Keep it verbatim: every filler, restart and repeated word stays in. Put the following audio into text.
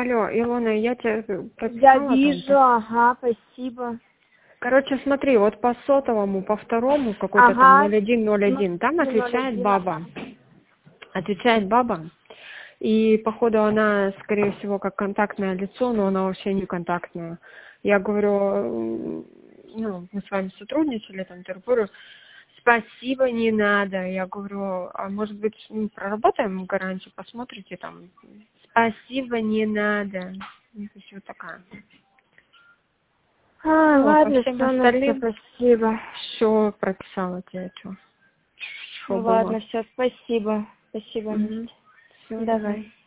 алло, Илона, я тебя Я прописала вижу, там. ага, спасибо. Короче, смотри, вот по сотовому, по второму, какой-то там Ага. ноль один ноль один, там ноль отвечает один, баба. ага. Отвечает баба. И, походу, она, скорее всего, как контактное лицо, но она вообще не контактная. Я говорю, ну, мы с вами сотрудничали, там, я говорю, спасибо, не надо. Я говорю, а может быть, ну, проработаем гарантию, посмотрите там. Спасибо, не надо. Ну, то есть вот такая. А, Ну, по ладно, всем все, Настя, остальным спасибо. все прописала тебе, что, что Ну было. ладно, все, спасибо. Спасибо, Угу. Настя. Все, Давай.